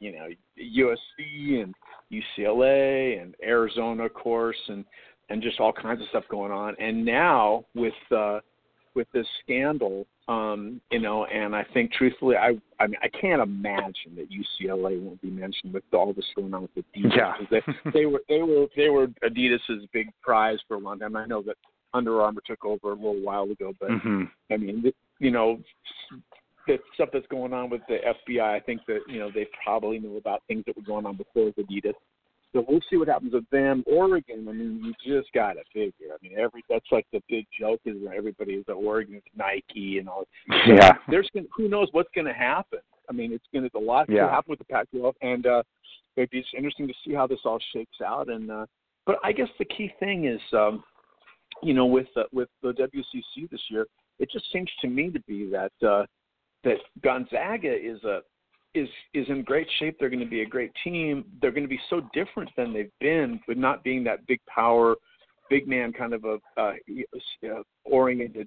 USC and UCLA and Arizona, of course, and just all kinds of stuff going on. And now with this scandal, and I think truthfully, I mean, I can't imagine that UCLA won't be mentioned with all this going on with Adidas. Yeah. They were Adidas's big prize for a long time. I know that Under Armour took over a little while ago, but I mean, the stuff that's going on with the FBI, I think that they probably knew about things that were going on before with Adidas. So we'll see what happens with them. Oregon, I mean, you just got to figure. I mean, that's like the big joke is that everybody is at Oregon's Nike and all. Yeah. Who knows what's going to happen? I mean, a lot to happen with the Pac-12, and it'd be interesting to see how this all shakes out. And but I guess the key thing is, with the WCC this year, it just seems to me to be that Gonzaga is in great shape. They're going to be a great team. They're going to be so different than they've been, with not being that big power, big man kind of a oriented,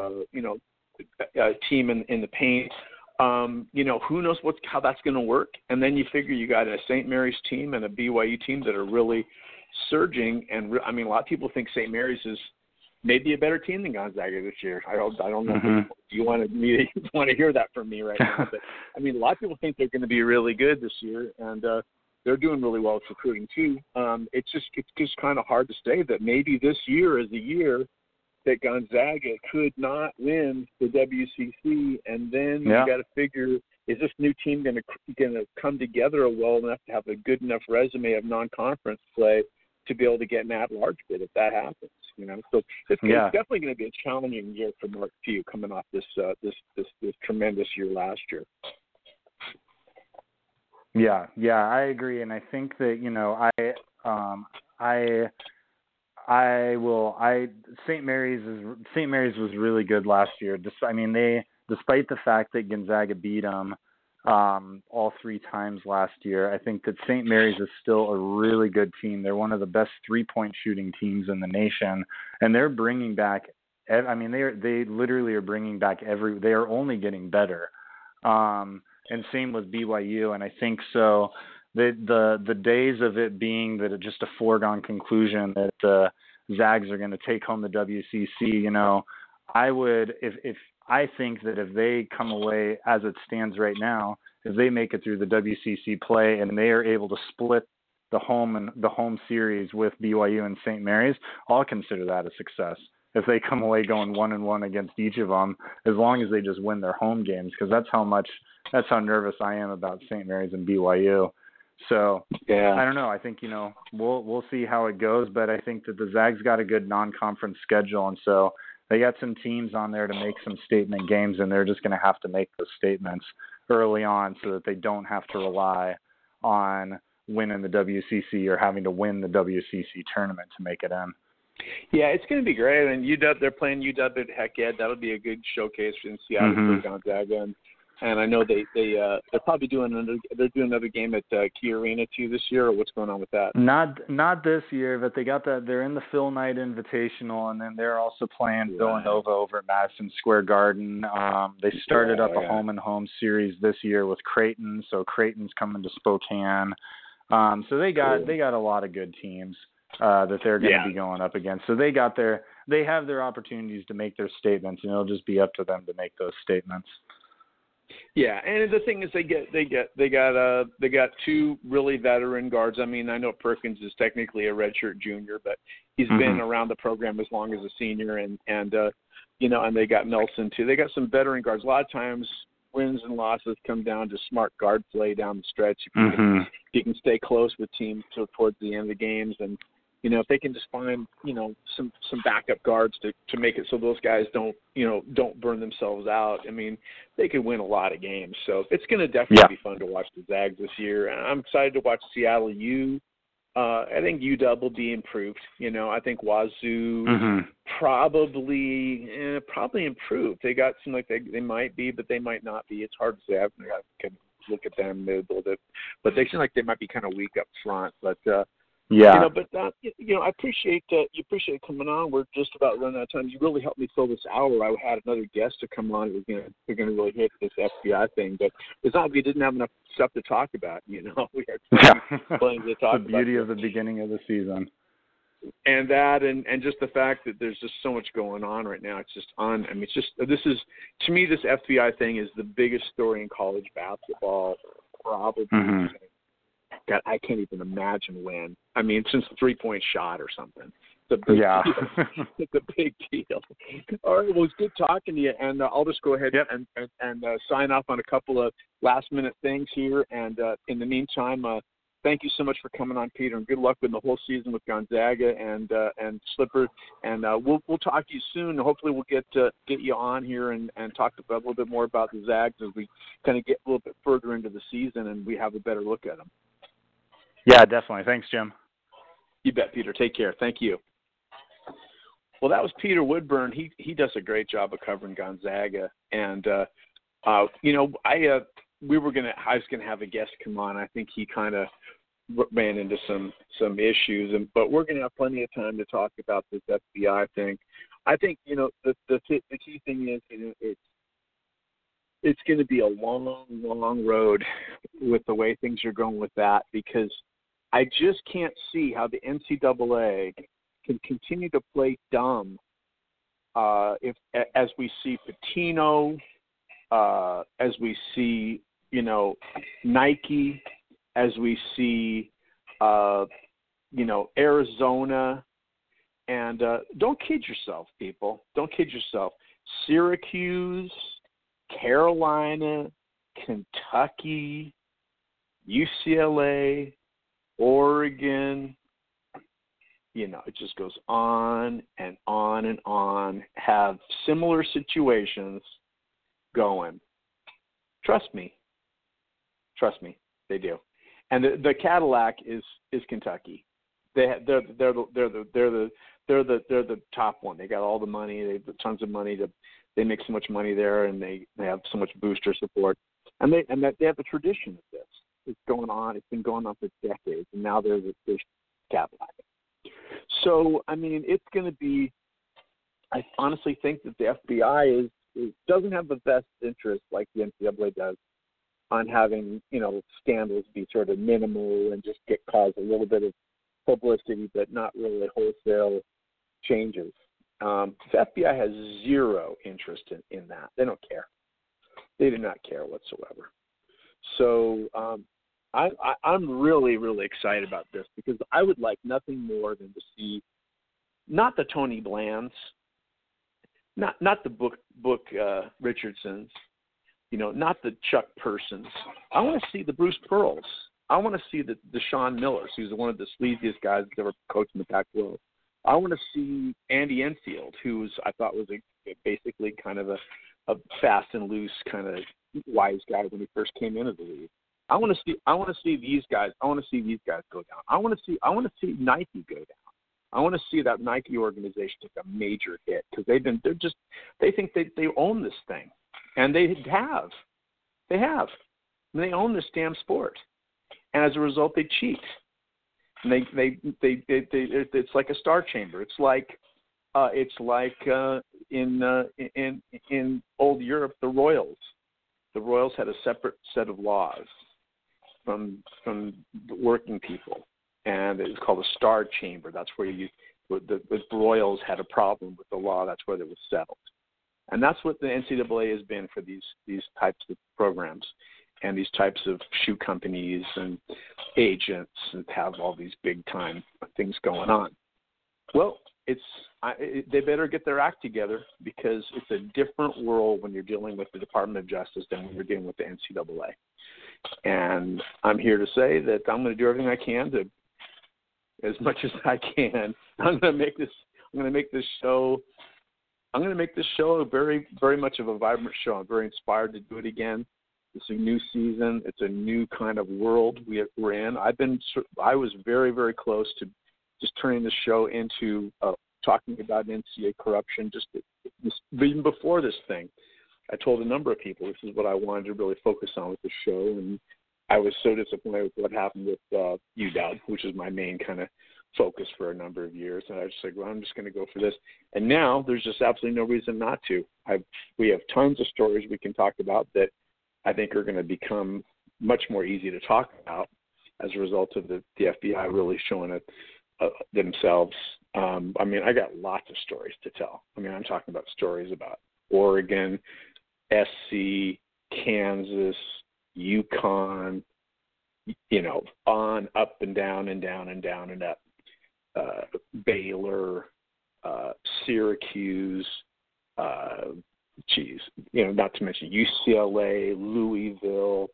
team in the paint. Who knows how that's going to work? And then you figure you got a St. Mary's team and a BYU team that are really surging. And I mean, a lot of people think St. Mary's is maybe a better team than Gonzaga this year. I don't know if you want to hear that from me right now, but I mean, a lot of people think they're going to be really good this year, and they're doing really well with recruiting too. It's just kind of hard to say that maybe this year is the year that Gonzaga could not win the WCC, and then you got to figure, is this new team going to come together well enough to have a good enough resume of non-conference play to be able to get an at-large bid if that happens? So it's definitely going to be a challenging year for Northview coming off this tremendous year last year. Yeah, I agree, and I think that St. Mary's was really good last year. Despite the fact that Gonzaga beat them all three times last year, I think that St. Mary's is still a really good team. They're one of the best 3-point shooting teams in the nation, and they're bringing back. I mean, they literally are bringing back they are only getting better. And same with BYU, and I think so. The days of it being that it's just a foregone conclusion that the Zags are going to take home the WCC, I think that if they come away as it stands right now, if they make it through the WCC play and they are able to split the home series with BYU and St. Mary's, I'll consider that a success. If they come away going 1-1 against each of them, as long as they just win their home games, because that's how nervous I am about St. Mary's and BYU. So I don't know. I think we'll see how it goes, but I think that the Zags got a good non-conference schedule, and so they got some teams on there to make some statement games, and they're just going to have to make those statements early on so that they don't have to rely on winning the WCC or having to win the WCC tournament to make it in. Yeah, it's going to be great. And UW, they're playing UW at Heck Ed. That'll be a good showcase in Seattle for Gonzaga. And I know they're probably doing another game at Key Arena too this year. Or what's going on with that? Not this year, but they got that. They're in the Phil Knight Invitational, and then they're also playing Villanova over at Madison Square Garden. They started up a home and home series this year with Creighton, so Creighton's coming to Spokane. So they got a lot of good teams that they're going to be going up against. So they have their opportunities to make their statements, and it'll just be up to them to make those statements. Yeah, and the thing is, they got two really veteran guards. I mean, I know Perkins is technically a redshirt junior, but he's been around the program as long as a senior, and they got Nelson too. They got some veteran guards. A lot of times, wins and losses come down to smart guard play down the stretch. If you can stay close with teams towards the end of the games, and if they can just find some backup guards to make it so those guys don't burn themselves out. I mean, they could win a lot of games. So it's going to definitely be fun to watch the Zags this year. And I'm excited to watch Seattle U. I think UW will be improved. I think Wazoo probably improved. They got some like they might be, but they might not be. It's hard to say. I can look at them a little bit, but they seem like they might be kind of weak up front. But I appreciate you appreciate coming on. We're just about running out of time. You really helped me fill this hour. I had another guest to come on. We're gonna really hit this FBI thing, but it's not we didn't have enough stuff to talk about. We had plenty to talk about. The beauty of the beginning of the season. And that, and just the fact that there's just so much going on right now. It's just on. I mean, to me, this FBI thing is the biggest story in college basketball, probably. God, I can't even imagine when. I mean, since the 3-point shot or something. It's a big deal. It's a big deal. All right, well, it's good talking to you, and I'll just go ahead and sign off on a couple of last-minute things here. And in the meantime, thank you so much for coming on, Peter, and good luck with the whole season with Gonzaga and Slipper. And we'll talk to you soon. Hopefully, we'll get you on here and talk a little bit more about the Zags as we kind of get a little bit further into the season and we have a better look at them. Yeah, definitely. Thanks, Jim. You bet, Peter. Take care. Thank you. Well, that was Peter Woodburn. He does a great job of covering Gonzaga, and I was gonna have a guest come on. I think he kind of ran into some issues, but we're gonna have plenty of time to talk about this FBI thing. I think the key thing is it's going to be a long road with the way things are going with that, because I just can't see how the NCAA can continue to play dumb as we see Pitino, as we see Nike, as we see Arizona, and don't kid yourself, people. Don't kid yourself. Syracuse, Carolina, Kentucky, UCLA, Oregon, it just goes on and on and on, have similar situations going. Trust me, they do. And the Cadillac is Kentucky. They're the top one. They got all the money. They have tons of money They make so much money there, and they have so much booster support, and they have a tradition of this. It's going on. It's been going on for decades, and now there's Cadillac. So I mean, it's going to be. I honestly think that the FBI doesn't have the best interest like the NCAA does on having scandals be sort of minimal and just cause a little bit of publicity, but not really wholesale changes. The FBI has zero interest in that. They don't care. They do not care whatsoever. So I'm really, really excited about this, because I would like nothing more than to see not the Tony Blands, not the Book Richardsons, not the Chuck Persons. I want to see the Bruce Pearls. I want to see the Sean Millers, who's one of the sleaziest guys that's ever coached in the Pac-12. I want to see Andy Enfield, who I thought was basically kind of a fast and loose kind of wise guy when he first came into the league. I want to see these guys. I want to see these guys go down. I want to see Nike go down. I want to see that Nike organization take a major hit, because they think they own this thing, and they have. And they own this damn sport, and as a result, they cheat. And it's like a star chamber. It's like in old Europe, the Royals. The Royals had a separate set of laws from the working people, and it was called a star chamber. That's where the Royals had a problem with the law. That's where it was settled. And that's what the NCAA has been for these types of programs and these types of shoe companies and agents, and have all these big time things going on. Well, they better get their act together, because it's a different world when you're dealing with the Department of Justice than when you're dealing with the NCAA. And I'm here to say that I'm going to do everything I can to, as much as I can. I'm going to make this show a very, very much of a vibrant show. I'm very inspired to do it again. It's a new season. It's a new kind of world we're in. I was very, very close to just turning the show into talking about NCAA corruption even before this thing. I told a number of people this is what I wanted to really focus on with the show, and I was so disappointed with what happened with UW, which is my main kind of focus for a number of years. And I was just like, well, I'm just going to go for this. And now there's just absolutely no reason not to. We have tons of stories we can talk about that I think are going to become much more easy to talk about as a result of the FBI really showing it themselves. I got lots of stories to tell. I'm talking about stories about Oregon, SC, Kansas, UConn, on, up and down and down and down and up. Baylor, Syracuse, not to mention UCLA, Louisville,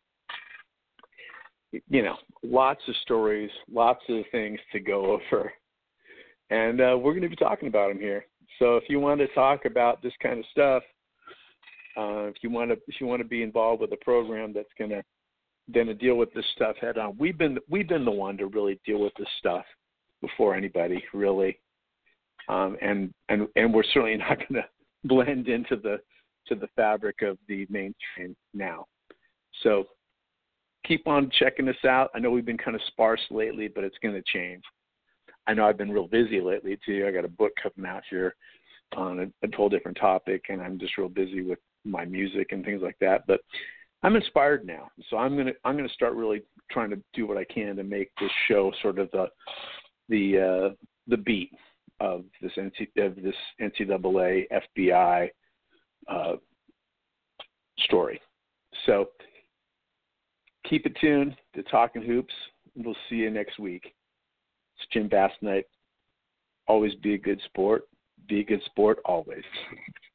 lots of stories, lots of things to go over. And we're going to be talking about them here. So if you want to talk about this kind of stuff, if you want to be involved with a program that's going to deal with this stuff head on, we've been the one to really deal with this stuff before anybody, really. And we're certainly not going to blend into the fabric of the mainstream now. So keep on checking us out. I know we've been kind of sparse lately, but it's going to change. I know I've been real busy lately too. I got a book coming out here on a whole different topic, and I'm just real busy with my music and things like that. But I'm inspired now, so I'm gonna start really trying to do what I can to make this show sort of the beat of this NCAA FBI story. So keep it tuned to Talking Hoops. We'll see you next week. It's Jim Bass Night. Always be a good sport. Be a good sport always.